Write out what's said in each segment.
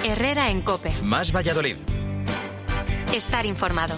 Herrera en COPE. Más Valladolid. Estar informado.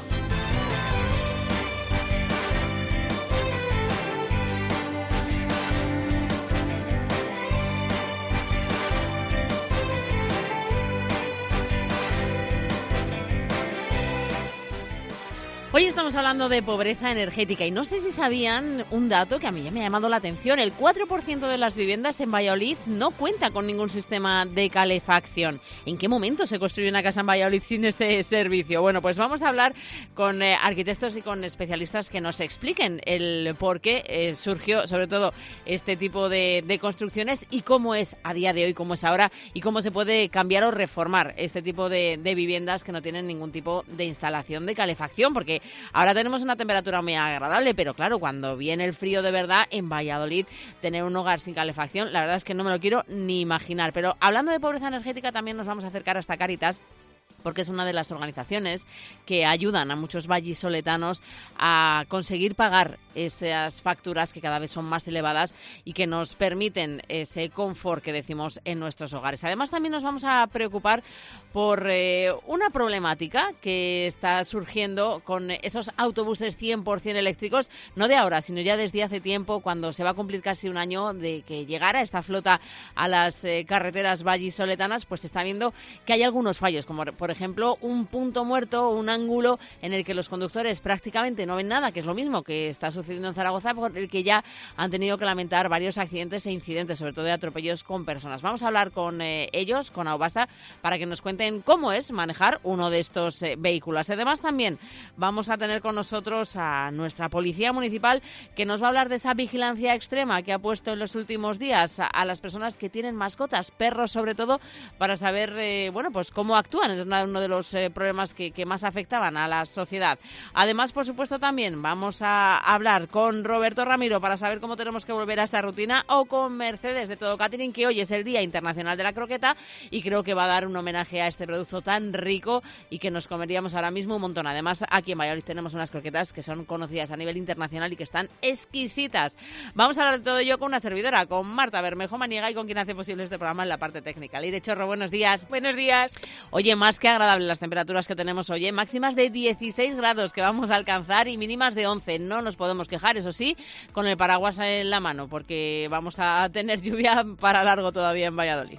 Hoy estamos hablando de pobreza energética y no sé si sabían un dato que a mí ya me ha llamado la atención. El 4% de las viviendas en Valladolid no cuenta con ningún sistema de calefacción. ¿En qué momento se construye una casa en Valladolid sin ese servicio? Bueno, pues vamos a hablar con arquitectos y con especialistas que nos expliquen el por qué surgió sobre todo este tipo de construcciones y cómo es a día de hoy, cómo es ahora y cómo se puede cambiar o reformar este tipo de viviendas que no tienen ningún tipo de instalación de calefacción, porque ahora tenemos una temperatura muy agradable, pero claro, cuando viene el frío de verdad, en Valladolid, tener un hogar sin calefacción, la verdad es que no me lo quiero ni imaginar. Pero hablando de pobreza energética, también nos vamos a acercar hasta Cáritas, porque es una de las organizaciones que ayudan a muchos vallisoletanos a conseguir pagar esas facturas que cada vez son más elevadas y que nos permiten ese confort que decimos en nuestros hogares. Además, también nos vamos a preocupar por una problemática que está surgiendo con esos autobuses 100% eléctricos, no de ahora, sino ya desde hace tiempo, cuando se va a cumplir casi un año de que llegara esta flota a las carreteras vallisoletanas, pues se está viendo que hay algunos fallos, como por ejemplo un punto muerto, un ángulo en el que los conductores prácticamente no ven nada, que es lo mismo que está sucediendo en Zaragoza, por el que ya han tenido que lamentar varios accidentes e incidentes, sobre todo de atropellos con personas. Vamos a hablar con ellos, con Aubasa, para que nos cuenten cómo es manejar uno de estos vehículos. Además, también vamos a tener con nosotros a nuestra policía municipal, que nos va a hablar de esa vigilancia extrema que ha puesto en los últimos días a las personas que tienen mascotas, perros sobre todo, para saber pues cómo actúan. Es uno de los problemas que más afectaban a la sociedad. Además, por supuesto, también vamos a hablar con Roberto Ramiro para saber cómo tenemos que volver a esta rutina, o con Mercedes de Todo Catering, que hoy es el Día Internacional de la Croqueta y creo que va a dar un homenaje a este producto tan rico y que nos comeríamos ahora mismo un montón. Además, aquí en Valladolid tenemos unas croquetas que son conocidas a nivel internacional y que están exquisitas. Vamos a hablar de todo ello con una servidora, con Marta Bermejo Maniega, y con quien hace posible este programa en la parte técnica. Leire Chorro, buenos días. Buenos días. Oye, más que agradable las temperaturas que tenemos hoy, máximas de 16 grados que vamos a alcanzar y mínimas de 11. No nos podemos quejar, eso sí, con el paraguas en la mano, porque vamos a tener lluvia para largo todavía en Valladolid.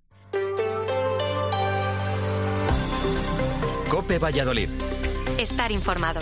COPE Valladolid. Estar informado.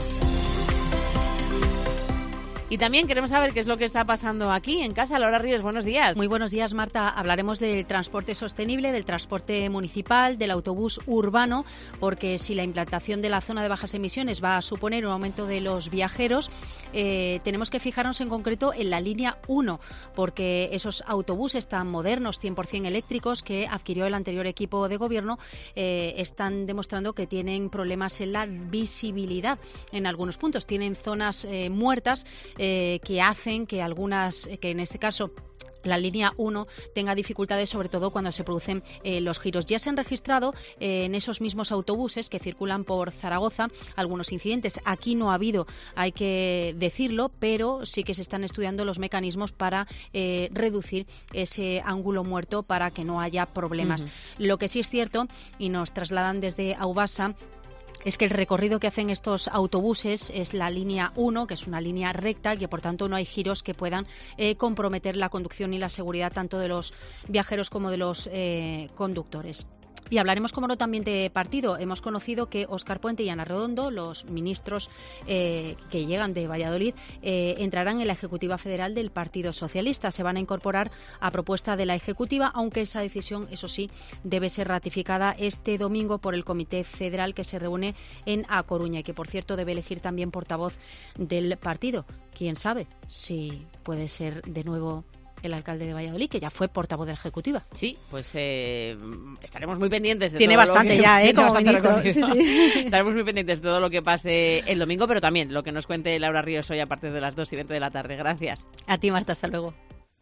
Y también queremos saber qué es lo que está pasando aquí en casa. Laura Ríos, buenos días. Muy buenos días, Marta. Hablaremos del transporte sostenible, del transporte municipal, del autobús urbano, porque si la implantación de la zona de bajas emisiones va a suponer un aumento de los viajeros, tenemos que fijarnos en concreto en la línea 1, porque esos autobuses tan modernos, 100% eléctricos, que adquirió el anterior equipo de gobierno, están demostrando que tienen problemas en la visibilidad en algunos puntos. Tienen zonas muertas que hacen que que en este caso la línea 1 tenga dificultades, sobre todo cuando se producen los giros. Ya se han registrado en esos mismos autobuses que circulan por Zaragoza algunos incidentes. Aquí no ha habido, hay que decirlo, pero sí que se están estudiando los mecanismos para reducir ese ángulo muerto para que no haya problemas. Uh-huh. Lo que sí es cierto, y nos trasladan desde Aubasa, es que el recorrido que hacen estos autobuses es la línea 1, que es una línea recta y que por tanto no hay giros que puedan comprometer la conducción y la seguridad tanto de los viajeros como de los conductores. Y hablaremos, como no, también de partido. Hemos conocido que Óscar Puente y Ana Redondo, los ministros que llegan de Valladolid, entrarán en la Ejecutiva Federal del Partido Socialista. Se van a incorporar a propuesta de la Ejecutiva, aunque esa decisión, eso sí, debe ser ratificada este domingo por el Comité Federal que se reúne en A Coruña y que, por cierto, debe elegir también portavoz del partido. ¿Quién sabe si puede ser de nuevo el alcalde de Valladolid, que ya fue portavoz de la Ejecutiva? Sí, pues estaremos muy pendientes de Tiene todo bastante lo que, ya, como ministro. Sí, sí. Estaremos muy pendientes de todo lo que pase el domingo, pero también lo que nos cuente Laura Ríos hoy a partir de las 2:20 de la tarde. Gracias. A ti, Marta, hasta luego.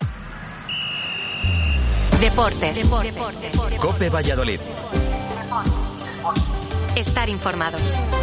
Deportes. COPE Valladolid. Estar informado.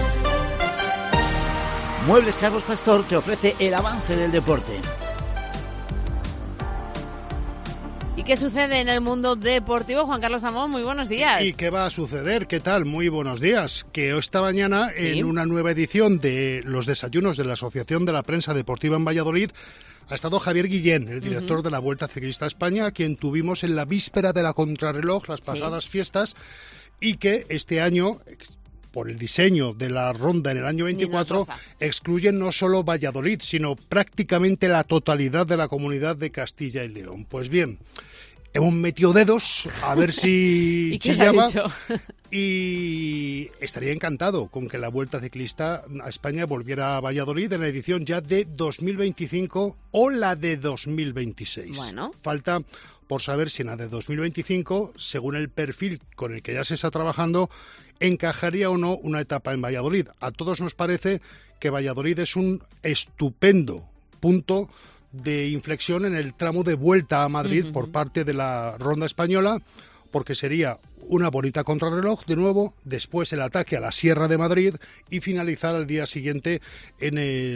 Muebles Carlos Pastor te ofrece el avance del deporte. ¿Y qué sucede en el mundo deportivo? Juan Carlos Amón, muy buenos días. ¿Y qué va a suceder? ¿Qué tal? Muy buenos días. Que esta mañana, en una nueva edición de los desayunos de la Asociación de la Prensa Deportiva en Valladolid, ha estado Javier Guillén, el director de la Vuelta Ciclista a España, a quien tuvimos en la víspera de la contrarreloj, las pasadas fiestas, y que este año, por el diseño de la ronda en el año 24, excluyen no solo Valladolid, sino prácticamente la totalidad de la comunidad de Castilla y León. Pues bien, hemos metido dedos a ver si chillaba. Y estaría encantado con que la Vuelta Ciclista a España volviera a Valladolid en la edición ya de 2025 o la de 2026. Bueno. Falta por saber si en la de 2025, según el perfil con el que ya se está trabajando, encajaría o no una etapa en Valladolid. A todos nos parece que Valladolid es un estupendo punto de inflexión en el tramo de vuelta a Madrid por parte de la Ronda Española, porque sería una bonita contrarreloj de nuevo, después el ataque a la Sierra de Madrid y finalizar al día siguiente en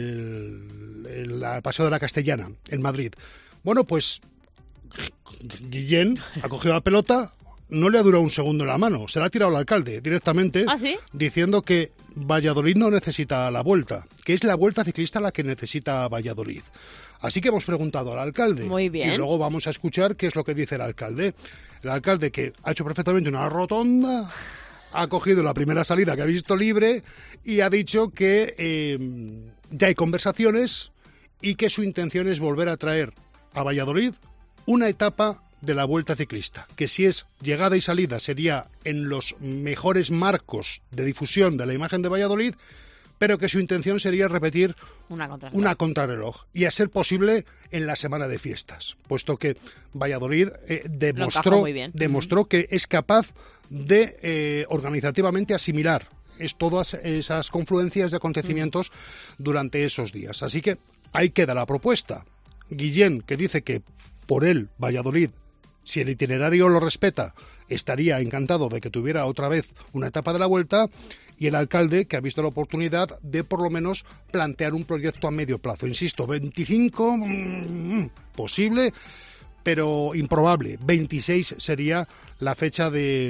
el Paseo de la Castellana, en Madrid. Bueno, pues Guillén ha cogido la pelota, no le ha durado un segundo en la mano, se la ha tirado al alcalde directamente, diciendo que Valladolid no necesita la Vuelta, que es la Vuelta Ciclista la que necesita Valladolid. Así que hemos preguntado al alcalde. Muy bien. Y luego vamos a escuchar qué es lo que dice el alcalde. El alcalde, que ha hecho perfectamente una rotonda, ha cogido la primera salida que ha visto libre y ha dicho que ya hay conversaciones y que su intención es volver a traer a Valladolid una etapa de la Vuelta Ciclista, que si es llegada y salida sería en los mejores marcos de difusión de la imagen de Valladolid, pero que su intención sería repetir una contrarreloj y a ser posible en la semana de fiestas, puesto que Valladolid demostró que es capaz de organizativamente asimilar todas esas confluencias de acontecimientos durante esos días. Así que ahí queda la propuesta. Guillén, que dice que por él Valladolid, si el itinerario lo respeta, estaría encantado de que tuviera otra vez una etapa de la Vuelta, y el alcalde, que ha visto la oportunidad de por lo menos plantear un proyecto a medio plazo. Insisto, 25 posible, pero improbable. 26 sería la fecha de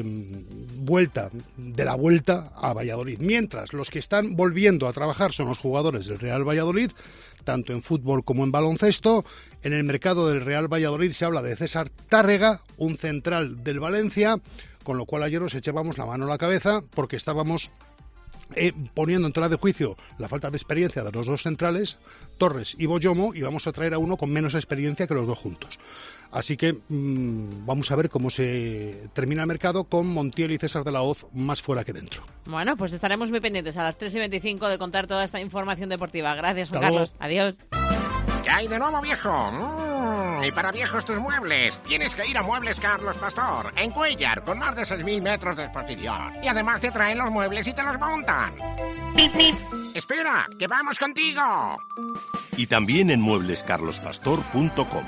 la vuelta a Valladolid. Mientras, los que están volviendo a trabajar son los jugadores del Real Valladolid, tanto en fútbol como en baloncesto. En el mercado del Real Valladolid se habla de César Tárrega, un central del Valencia, con lo cual ayer nos echábamos la mano a la cabeza porque estábamos poniendo en tela de juicio la falta de experiencia de los dos centrales, Torres y Boyomo, y vamos a traer a uno con menos experiencia que los dos juntos. Así que vamos a ver cómo se termina el mercado con Montiel y César de la Hoz más fuera que dentro. Bueno, pues estaremos muy pendientes a las 3:25 de contar toda esta información deportiva. Gracias, Juan Carlos. Adiós. ¿Qué hay de nuevo, viejo? Y para viejos tus muebles, tienes que ir a Muebles Carlos Pastor, en Cuéllar, con más de 6.000 metros de exposición. Y además te traen los muebles y te los montan. ¡Espera, que vamos contigo! Y también en mueblescarlospastor.com.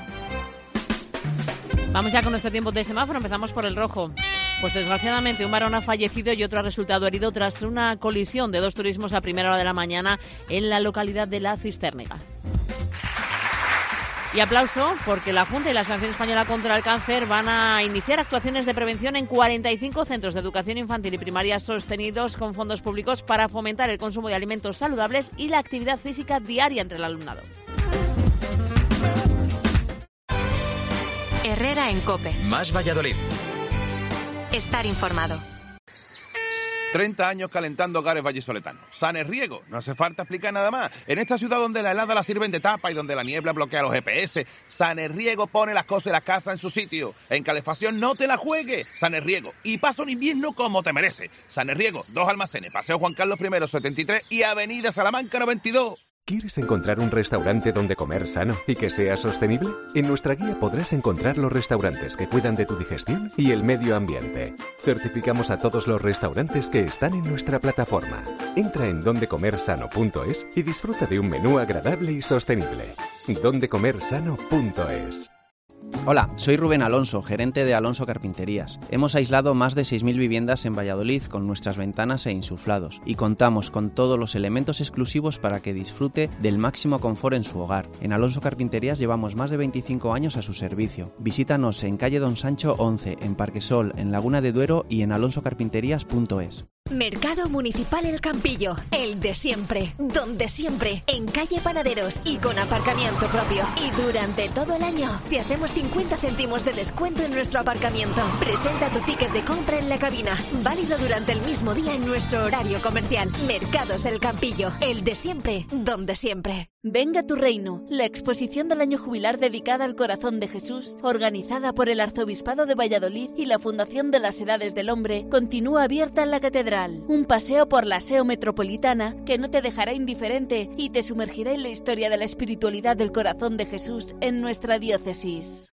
Vamos ya con nuestro tiempo de semáforo. Empezamos por el rojo. Pues desgraciadamente un varón ha fallecido y otro ha resultado herido tras una colisión de dos turismos a primera hora de la mañana en la localidad de La Cistérnega. Y aplauso porque la Junta y la Asociación Española contra el Cáncer van a iniciar actuaciones de prevención en 45 centros de educación infantil y primaria sostenidos con fondos públicos para fomentar el consumo de alimentos saludables y la actividad física diaria entre el alumnado. Herrera en COPE. Más Valladolid. Estar informado. 30 años calentando hogares vallisoletanos. Sanerriego, no hace falta explicar nada más. En esta ciudad donde la helada la sirven de tapa y donde la niebla bloquea los GPS, Sanerriego pone las cosas y las casas en su sitio. En calefacción no te la juegues. Sanerriego. Y pasa un invierno como te merece. Sanerriego, 2 almacenes, Paseo Juan Carlos I, 73 y Avenida Salamanca 92. ¿Quieres encontrar un restaurante donde comer sano y que sea sostenible? En nuestra guía podrás encontrar los restaurantes que cuidan de tu digestión y el medio ambiente. Certificamos a todos los restaurantes que están en nuestra plataforma. Entra en dondecomersano.es y disfruta de un menú agradable y sostenible. dondecomersano.es. Hola, soy Rubén Alonso, gerente de Alonso Carpinterías. Hemos aislado más de 6.000 viviendas en Valladolid con nuestras ventanas e insuflados y contamos con todos los elementos exclusivos para que disfrute del máximo confort en su hogar. En Alonso Carpinterías llevamos más de 25 años a su servicio. Visítanos en calle Don Sancho 11, en Parquesol, en Laguna de Duero y en alonsocarpinterías.es. Mercado Municipal El Campillo, el de siempre, donde siempre, en calle Panaderos y con aparcamiento propio. Y durante todo el año te hacemos 50 céntimos de descuento en nuestro aparcamiento. Presenta tu ticket de compra en la cabina, válido durante el mismo día en nuestro horario comercial. Mercados El Campillo, el de siempre, donde siempre. Venga tu reino, la exposición del año jubilar dedicada al corazón de Jesús, organizada por el Arzobispado de Valladolid y la Fundación de las Edades del Hombre, continúa abierta en la catedral. Un paseo por la SEO metropolitana que no te dejará indiferente y te sumergirá en la historia de la espiritualidad del corazón de Jesús en nuestra diócesis.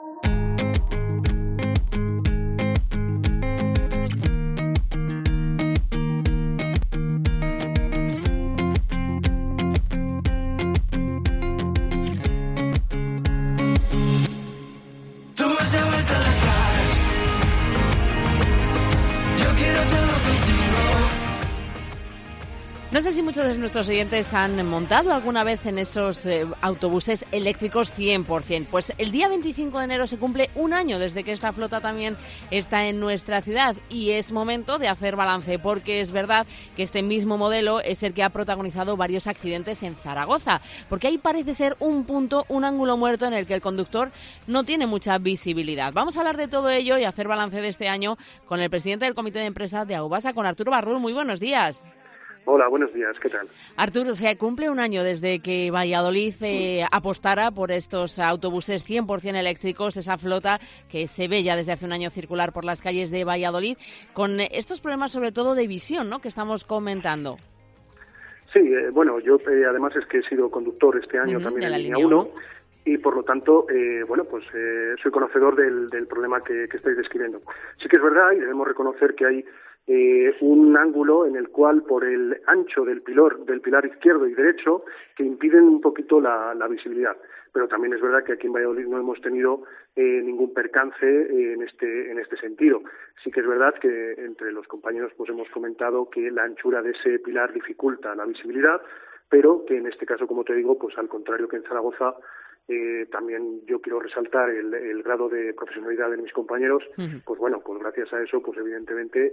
No sé si muchos de nuestros oyentes han montado alguna vez en esos autobuses eléctricos 100%. Pues el día 25 de enero se cumple un año desde que esta flota también está en nuestra ciudad y es momento de hacer balance porque es verdad que este mismo modelo es el que ha protagonizado varios accidentes en Zaragoza, porque ahí parece ser un punto, un ángulo muerto en el que el conductor no tiene mucha visibilidad. Vamos a hablar de todo ello y hacer balance de este año con el presidente del Comité de Empresa de Aubasa, con Arturo Barrul. Muy buenos días. Hola, buenos días, ¿qué tal? Arturo, se cumple un año desde que Valladolid apostara por estos autobuses 100% eléctricos, esa flota que se ve ya desde hace un año circular por las calles de Valladolid, con estos problemas sobre todo de visión, ¿no?, que estamos comentando. Sí, bueno, yo además es que he sido conductor este año también en la línea 1 y por lo tanto, soy conocedor del problema que estáis describiendo. Sí que es verdad y debemos reconocer que hay un ángulo en el cual por el ancho del pilar izquierdo y derecho que impiden un poquito la visibilidad. Pero también es verdad que aquí en Valladolid no hemos tenido ningún percance en este sentido. Sí que es verdad que entre los compañeros pues hemos comentado que la anchura de ese pilar dificulta la visibilidad, pero que en este caso, como te digo, pues al contrario que en Zaragoza, también yo quiero resaltar el grado de profesionalidad de mis compañeros. Pues bueno, pues gracias a eso, pues evidentemente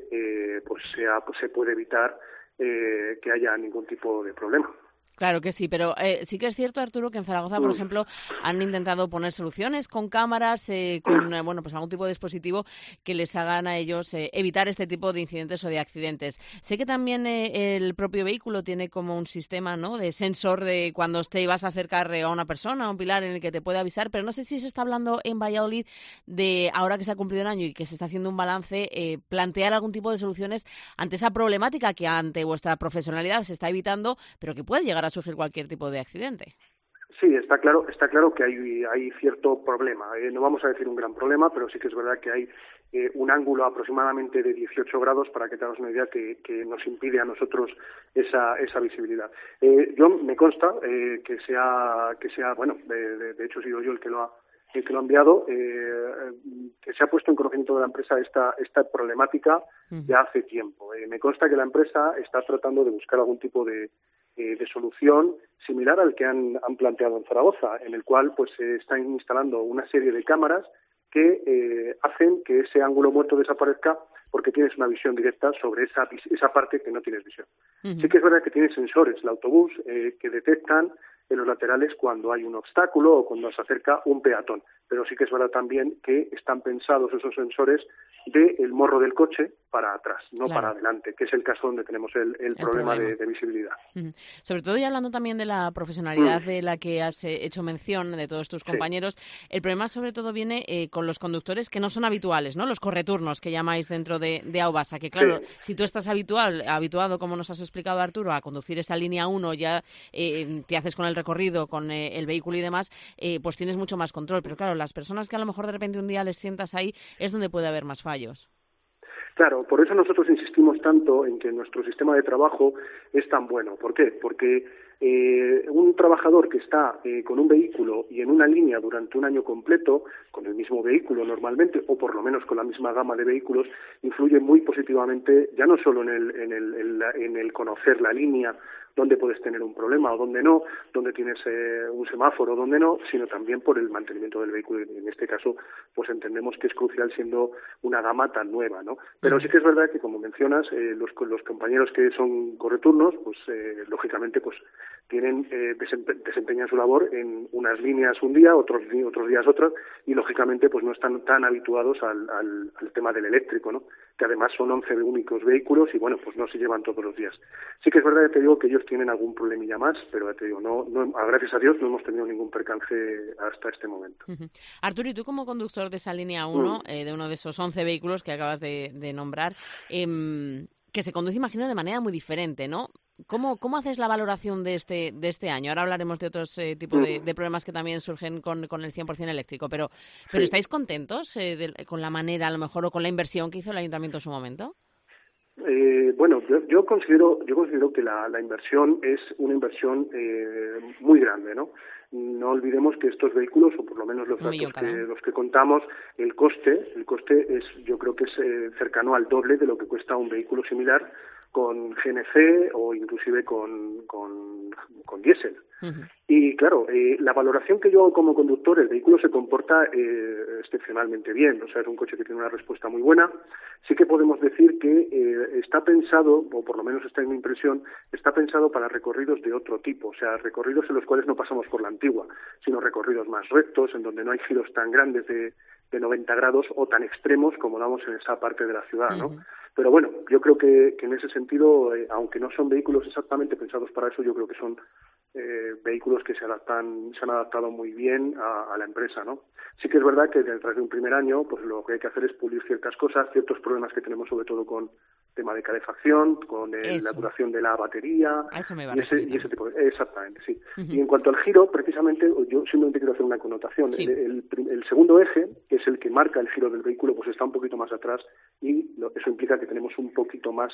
se puede evitar que haya ningún tipo de problema. Claro que sí, pero sí que es cierto, Arturo, que en Zaragoza, por ejemplo, han intentado poner soluciones con cámaras, con pues algún tipo de dispositivo que les hagan a ellos evitar este tipo de incidentes o de accidentes. Sé que también el propio vehículo tiene como un sistema, ¿no?, de sensor de cuando te vas a acercar a una persona, a un pilar en el que te puede avisar, pero no sé si se está hablando en Valladolid de, ahora que se ha cumplido un año y que se está haciendo un balance, plantear algún tipo de soluciones ante esa problemática que ante vuestra profesionalidad se está evitando, pero que puede llegar a surgir cualquier tipo de accidente. Sí, está claro que hay cierto problema. No vamos a decir un gran problema, pero sí que es verdad que hay un ángulo aproximadamente de 18 grados, para que te hagas una idea, que nos impide a nosotros esa visibilidad. Yo me consta que sea bueno, de hecho he sido yo el que lo ha enviado, que se ha puesto en conocimiento de la empresa esta problemática ya hace tiempo. Me consta que la empresa está tratando de buscar algún tipo de solución similar al que han planteado en Zaragoza, en el cual pues se están instalando una serie de cámaras que hacen que ese ángulo muerto desaparezca, porque tienes una visión directa sobre esa parte que no tienes visión. Sí que es verdad que tiene sensores el autobús que detectan en los laterales cuando hay un obstáculo o cuando se acerca un peatón, pero sí que es verdad también que están pensados esos sensores del morro del coche para atrás, no para adelante, que es el caso donde tenemos el problema de visibilidad. Sobre todo, y hablando también de la profesionalidad de la que has hecho mención, de todos tus compañeros, el problema sobre todo viene con los conductores que no son habituales, ¿no?, los correturnos que llamáis dentro de Aubasa, que claro, si tú estás habituado, como nos has explicado, Arturo, a conducir esta línea 1, ya te haces con el recorrido, con el vehículo y demás, pues tienes mucho más control, pero claro, las personas que a lo mejor de repente un día les sientas ahí es donde puede haber más fallos. Claro, por eso nosotros insistimos tanto en que nuestro sistema de trabajo es tan bueno. ¿Por qué? Porque Un trabajador que está con un vehículo y en una línea durante un año completo, con el mismo vehículo normalmente, o por lo menos con la misma gama de vehículos, influye muy positivamente, ya no solo en el conocer la línea, dónde puedes tener un problema o dónde no, dónde tienes un semáforo o dónde no, sino también por el mantenimiento del vehículo. En este caso, pues entendemos que es crucial siendo una gama tan nueva, ¿no? Pero sí que es verdad que, como mencionas, los compañeros que son correturnos, pues lógicamente, pues tienen desempeñan su labor en unas líneas un día, otros días otras, y lógicamente pues no están tan habituados al tema del eléctrico, ¿no? Que además son 11 únicos vehículos y bueno, pues no se llevan todos los días. Sí que es verdad que te digo que ellos tienen algún problemilla más, pero te digo, no, gracias a Dios no hemos tenido ningún percance hasta este momento. Arturo, y tú como conductor de esa línea 1, de uno de esos 11 vehículos que acabas de nombrar, que se conduce, imagino, de manera muy diferente, ¿no? ¿Cómo haces la valoración de este año? Ahora hablaremos de otros tipos de problemas que también surgen con el 100% eléctrico, pero ¿estáis contentos con la manera, a lo mejor, o con la inversión que hizo el Ayuntamiento en su momento? Bueno, yo considero que la inversión es una inversión muy grande, ¿no? No olvidemos que estos vehículos, o por lo menos los que contamos, el coste es, yo creo que es cercano al doble de lo que cuesta un vehículo similar con GNC o inclusive con diésel. Y claro, la valoración que yo hago como conductor, el vehículo se comporta excepcionalmente bien, o sea, es un coche que tiene una respuesta muy buena. Sí que podemos decir que está pensado, o por lo menos esta es mi impresión, está pensado para recorridos de otro tipo, o sea, recorridos en los cuales no pasamos por la antigua, sino recorridos más rectos, en donde no hay giros tan grandes de 90 grados o tan extremos como damos en esa parte de la ciudad, ¿no? Pero bueno, yo creo que en ese sentido, aunque no son vehículos exactamente pensados para eso, yo creo que son vehículos que se han adaptado muy bien a la empresa, ¿no? Sí que es verdad que detrás de un primer año, pues lo que hay que hacer es pulir ciertas cosas, ciertos problemas que tenemos sobre todo con tema de calefacción, con la duración de la batería y ese tipo de... Exactamente, sí. Y en cuanto al giro, precisamente, yo simplemente quiero hacer una connotación. Sí. El segundo eje, que es el que marca el giro del vehículo, pues está un poquito más atrás y eso implica que tenemos un poquito más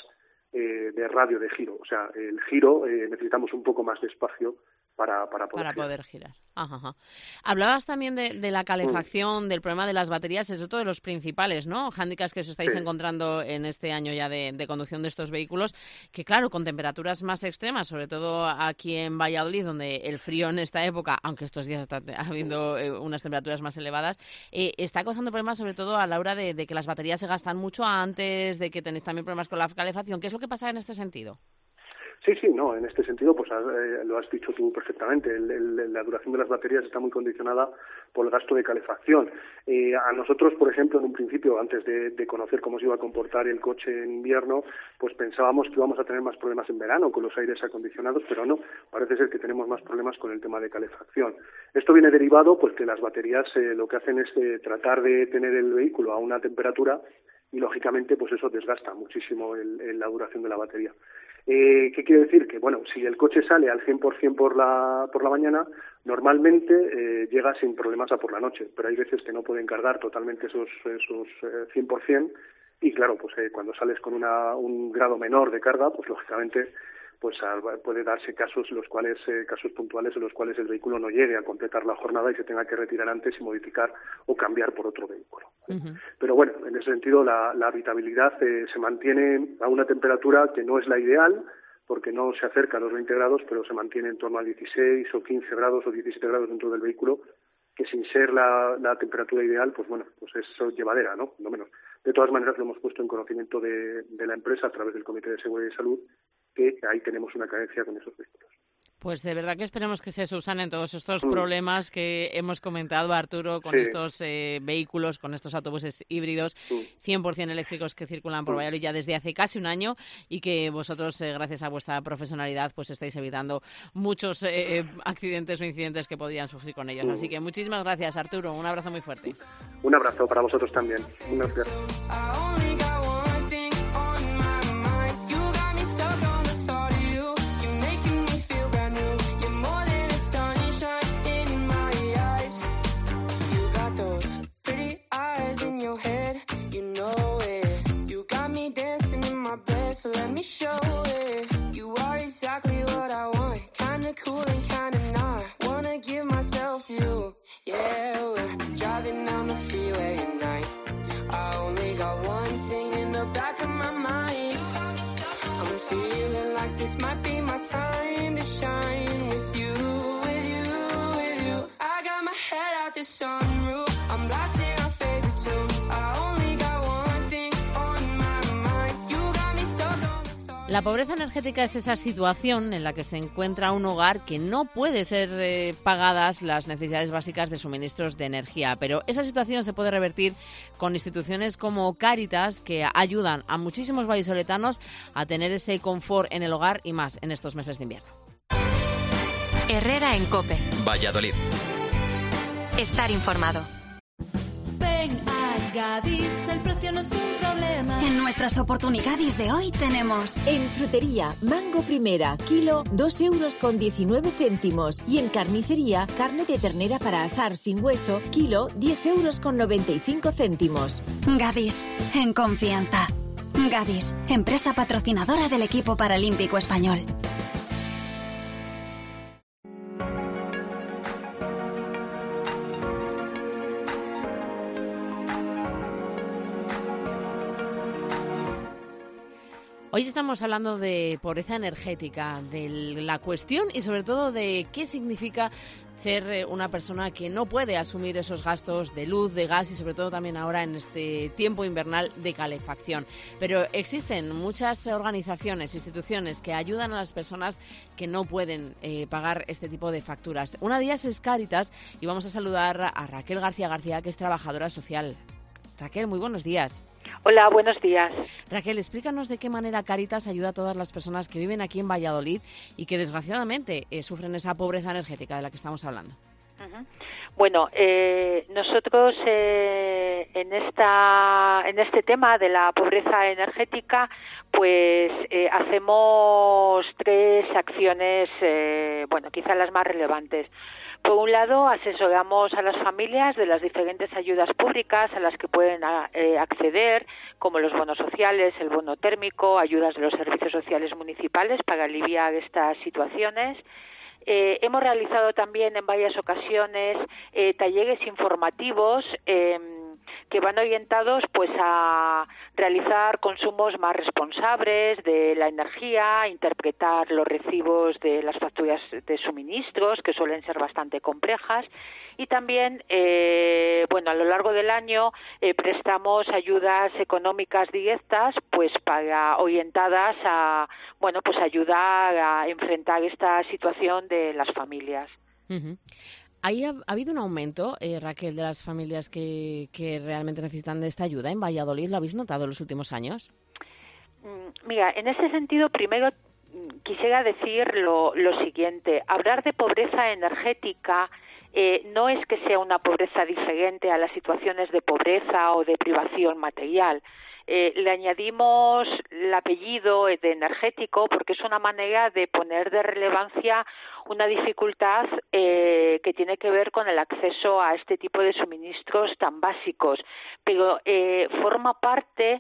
de radio de giro. O sea, el giro necesitamos un poco más de espacio para poder girar. Ajá. Hablabas también de la calefacción, del problema de las baterías, es otro de los principales, ¿no? Hándicaps que os estáis encontrando en este año ya de conducción de estos vehículos, que claro, con temperaturas más extremas, sobre todo aquí en Valladolid, donde el frío en esta época, aunque estos días está habiendo unas temperaturas más elevadas, está causando problemas sobre todo a la hora de que las baterías se gastan mucho antes, de que tenéis también problemas con la calefacción. ¿Qué es lo que pasa en este sentido? Sí, no, en este sentido, pues lo has dicho tú perfectamente. La duración de las baterías está muy condicionada por el gasto de calefacción. A nosotros, por ejemplo, en un principio, antes de conocer cómo se iba a comportar el coche en invierno, pues pensábamos que íbamos a tener más problemas en verano con los aires acondicionados, pero no, parece ser que tenemos más problemas con el tema de calefacción. Esto viene derivado, pues que las baterías lo que hacen es tratar de tener el vehículo a una temperatura y, lógicamente, pues eso desgasta muchísimo la duración de la batería. ¿Qué quiere decir? Que, bueno, si el coche sale al 100% por la mañana, normalmente llega sin problemas a por la noche, pero hay veces que no pueden cargar totalmente esos 100%, y claro, pues cuando sales con un grado menor de carga, pues lógicamente pues puede darse casos puntuales en los cuales el vehículo no llegue a completar la jornada y se tenga que retirar antes y modificar o cambiar por otro vehículo. Pero bueno, en ese sentido la habitabilidad se mantiene a una temperatura que no es la ideal, porque no se acerca a los 20 grados, pero se mantiene en torno a 16 o 15 grados o 17 grados dentro del vehículo, que sin ser la temperatura ideal, pues bueno, pues es llevadera, ¿no? No menos. De todas maneras, lo hemos puesto en conocimiento de la empresa a través del Comité de Seguridad y Salud, que ahí tenemos una carencia con esos vehículos. Pues de verdad que esperemos que se subsanen todos estos problemas que hemos comentado, Arturo, con estos vehículos, con estos autobuses híbridos 100% eléctricos que circulan por Valladolid ya desde hace casi un año, y que vosotros, gracias a vuestra profesionalidad, pues estáis evitando muchos accidentes o incidentes que podrían surgir con ellos. Así que muchísimas gracias, Arturo. Un abrazo muy fuerte. Un abrazo para vosotros también. Muchas gracias. So let me show it. You are exactly what I want. Kinda the back of my mind. I'm feeling like this might be my time to shine with you, with you, with you. I got my head out the sunroof. I'm blasting our favorite tunes. I only got one thing on my mind. You got me stuck on the thought. La pobreza energética es esa situación en la que se encuentra un hogar que no puede ser pagadas las necesidades básicas de suministros de energía. Pero esa situación se puede revertir con instituciones como Cáritas, que ayudan a muchísimos vallisoletanos a tener ese confort en el hogar y más en estos meses de invierno. Herrera en COPE. Valladolid. Estar informado. Ven a Gadis, el precio no es un problema. En nuestras oportunidades de hoy tenemos... En frutería, mango primera, kilo, 2,19 €. Y en carnicería, carne de ternera para asar sin hueso, kilo, 10,95 €. Gadis, en confianza. Gadis, empresa patrocinadora del equipo paralímpico español. Hoy estamos hablando de pobreza energética, de la cuestión y sobre todo de qué significa ser una persona que no puede asumir esos gastos de luz, de gas y sobre todo también ahora en este tiempo invernal de calefacción. Pero existen muchas organizaciones, instituciones que ayudan a las personas que no pueden pagar este tipo de facturas. Una de ellas es Cáritas y vamos a saludar a Raquel García, que es trabajadora social. Raquel, muy buenos días. Hola, buenos días. Raquel, explícanos de qué manera Cáritas ayuda a todas las personas que viven aquí en Valladolid y que desgraciadamente sufren esa pobreza energética de la que estamos hablando. Uh-huh. Bueno, nosotros en este tema de la pobreza energética, pues hacemos 3 acciones, quizá las más relevantes. Por un lado, asesoramos a las familias de las diferentes ayudas públicas a las que pueden acceder, como los bonos sociales, el bono térmico, ayudas de los servicios sociales municipales para aliviar estas situaciones. Hemos realizado también en varias ocasiones talleres informativos que van orientados pues a realizar consumos más responsables de la energía, interpretar los recibos de las facturas de suministros, que suelen ser bastante complejas, y también a lo largo del año prestamos ayudas económicas directas pues para orientadas a ayudar a enfrentar esta situación de las familias. Uh-huh. ¿Ha habido un aumento, Raquel, de las familias que realmente necesitan de esta ayuda en Valladolid? ¿Lo habéis notado en los últimos años? Mira, en ese sentido, primero quisiera decir lo siguiente. Hablar de pobreza energética no es que sea una pobreza diferente a las situaciones de pobreza o de privación material. Le añadimos el apellido de energético porque es una manera de poner de relevancia una dificultad que tiene que ver con el acceso a este tipo de suministros tan básicos, pero forma parte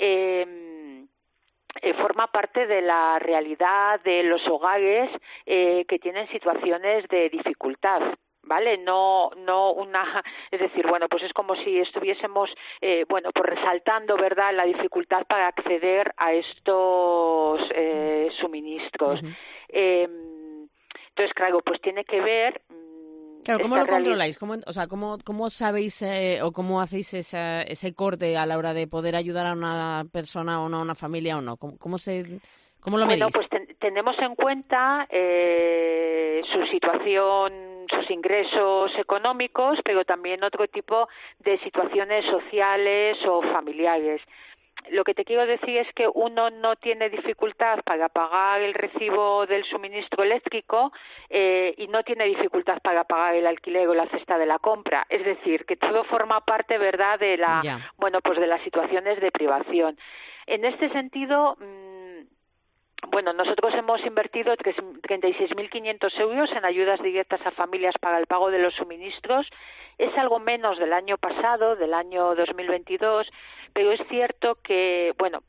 de la realidad de los hogares que tienen situaciones de dificultad. ¿Vale? Es decir, pues es como si estuviésemos, resaltando, ¿verdad?, la dificultad para acceder a estos suministros. Uh-huh. Entonces, claro, pues tiene que ver. Claro, ¿cómo lo controláis? ¿Cómo sabéis o cómo hacéis ese corte a la hora de poder ayudar a una persona o no, a una familia o no? ¿Cómo lo medís? Bueno, pues tenemos en cuenta su situación, sus ingresos económicos, pero también otro tipo de situaciones sociales o familiares. Lo que te quiero decir es que uno no tiene dificultad para pagar el recibo del suministro eléctrico y no tiene dificultad para pagar el alquiler o la cesta de la compra. Es decir, que todo forma parte, ¿verdad?, de de las situaciones de privación. En este sentido, nosotros hemos invertido 36.500 euros en ayudas directas a familias para el pago de los suministros. Es algo menos del año pasado, del año 2022, pero es cierto que,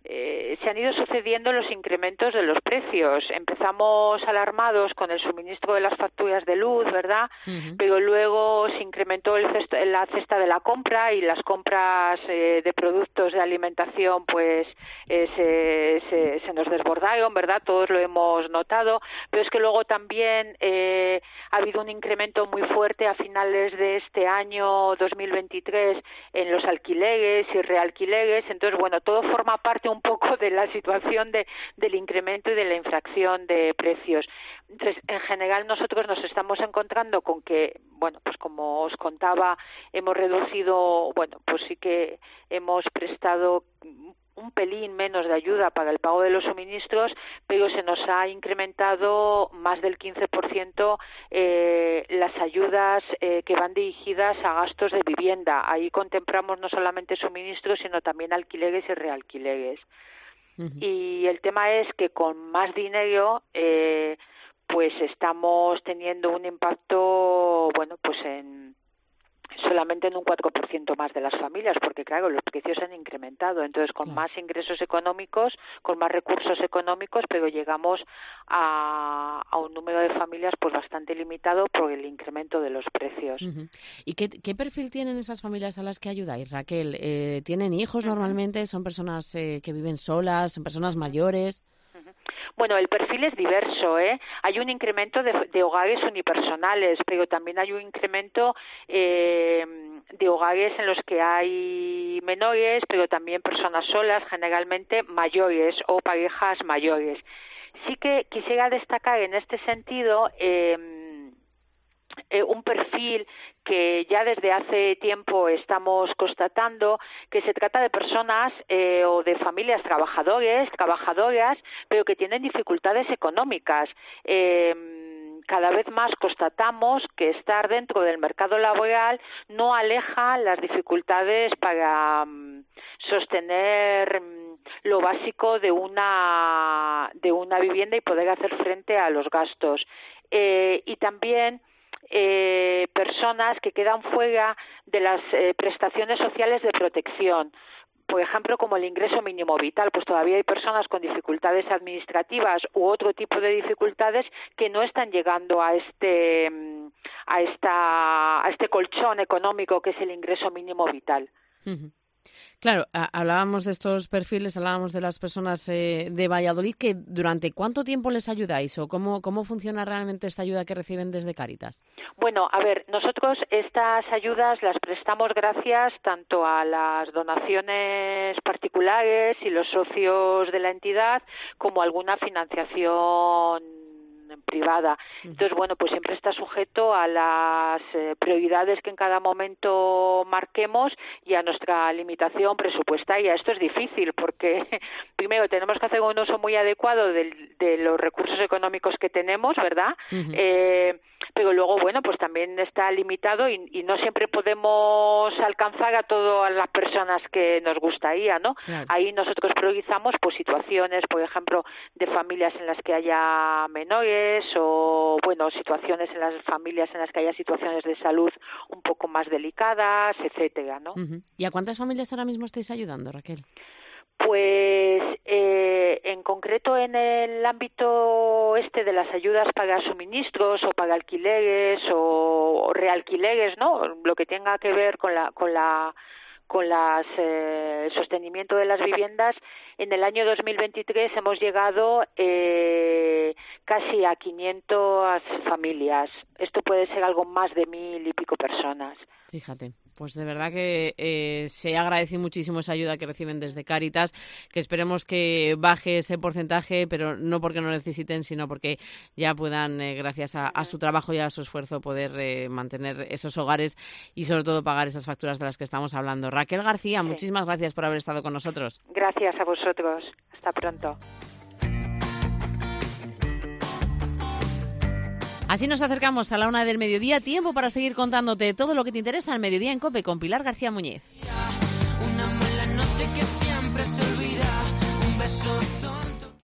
se han ido sucediendo los incrementos de los precios. Empezamos alarmados con el suministro de las facturas de luz, ¿verdad? Pero luego se incrementó la cesta de la compra y las compras de productos de alimentación pues se nos desbordaron, ¿verdad? Todos lo hemos notado, pero es que luego también ha habido un incremento muy fuerte a finales de este año 2023 en los alquileres y realquileres. Entonces, bueno, todo forma parte un poco de la situación del incremento y de la inflación de precios. Entonces, en general, nosotros nos estamos encontrando con que, bueno, pues como os contaba, hemos reducido, bueno, pues sí que hemos prestado un pelín menos de ayuda para el pago de los suministros, pero se nos ha incrementado más del 15% las ayudas que van dirigidas a gastos de vivienda. Ahí contemplamos no solamente suministros, sino también alquileres y realquileres. Y el tema es que con más dinero pues estamos teniendo un impacto, bueno, pues solamente en un 4% más de las familias, porque claro, los precios han incrementado. Entonces, con más ingresos económicos, con más recursos económicos, pero llegamos a un número de familias pues bastante limitado por el incremento de los precios. ¿Y qué perfil tienen esas familias a las que ayudáis, Raquel? ¿Tienen hijos normalmente? ¿Son personas que viven solas? ¿Son personas mayores? Bueno, el perfil es diverso, ¿eh? Hay un incremento de hogares unipersonales, pero también hay un incremento de hogares en los que hay menores, pero también personas solas, generalmente mayores o parejas mayores. Sí que quisiera destacar en este sentido un perfil que ya desde hace tiempo estamos constatando, que se trata de personas o de familias trabajadoras, pero que tienen dificultades económicas. Cada vez más constatamos que estar dentro del mercado laboral no aleja las dificultades para sostener lo básico de una vivienda y poder hacer frente a los gastos. Y también personas que quedan fuera de las prestaciones sociales de protección, por ejemplo, como el ingreso mínimo vital. Pues todavía hay personas con dificultades administrativas u otro tipo de dificultades que no están llegando a este colchón económico que es el ingreso mínimo vital. Claro, hablábamos de estos perfiles, hablábamos de las personas de Valladolid, que ¿durante cuánto tiempo les ayudáis o cómo funciona realmente esta ayuda que reciben desde Cáritas? Bueno, a ver, nosotros estas ayudas las prestamos gracias tanto a las donaciones particulares y los socios de la entidad como a alguna financiación privada. Entonces, bueno, pues siempre está sujeto a las prioridades que en cada momento marquemos y a nuestra limitación presupuestaria. Esto es difícil porque, primero, tenemos que hacer un uso muy adecuado de los recursos económicos que tenemos, ¿verdad? Pero luego, bueno, pues también está limitado y no siempre podemos alcanzar a todas las personas que nos gustaría, ¿no? Claro. Ahí nosotros priorizamos pues situaciones, por ejemplo, de familias en las que haya menores o, bueno, situaciones en las familias en las que haya situaciones de salud un poco más delicadas, etcétera, ¿no? ¿Y a cuántas familias ahora mismo estáis ayudando, Raquel? Pues en concreto en el ámbito de las ayudas para suministros o para alquileres o realquileres, ¿no? Lo que tenga que ver con el sostenimiento de las viviendas, en el año 2023 hemos llegado casi a 500 familias. Esto puede ser algo más de 1.000 y pico personas. Fíjate. Pues de verdad que se agradece muchísimo esa ayuda que reciben desde Cáritas, que esperemos que baje ese porcentaje, pero no porque no necesiten, sino porque ya puedan, gracias a su trabajo y a su esfuerzo, poder mantener esos hogares y sobre todo pagar esas facturas de las que estamos hablando. Raquel García, muchísimas gracias por haber estado con nosotros. Gracias a vosotros. Hasta pronto. Así nos acercamos a la 1 del mediodía, tiempo para seguir contándote todo lo que te interesa al mediodía en COPE con Pilar García Muñiz. Una mala noche que siempre se olvida, un beso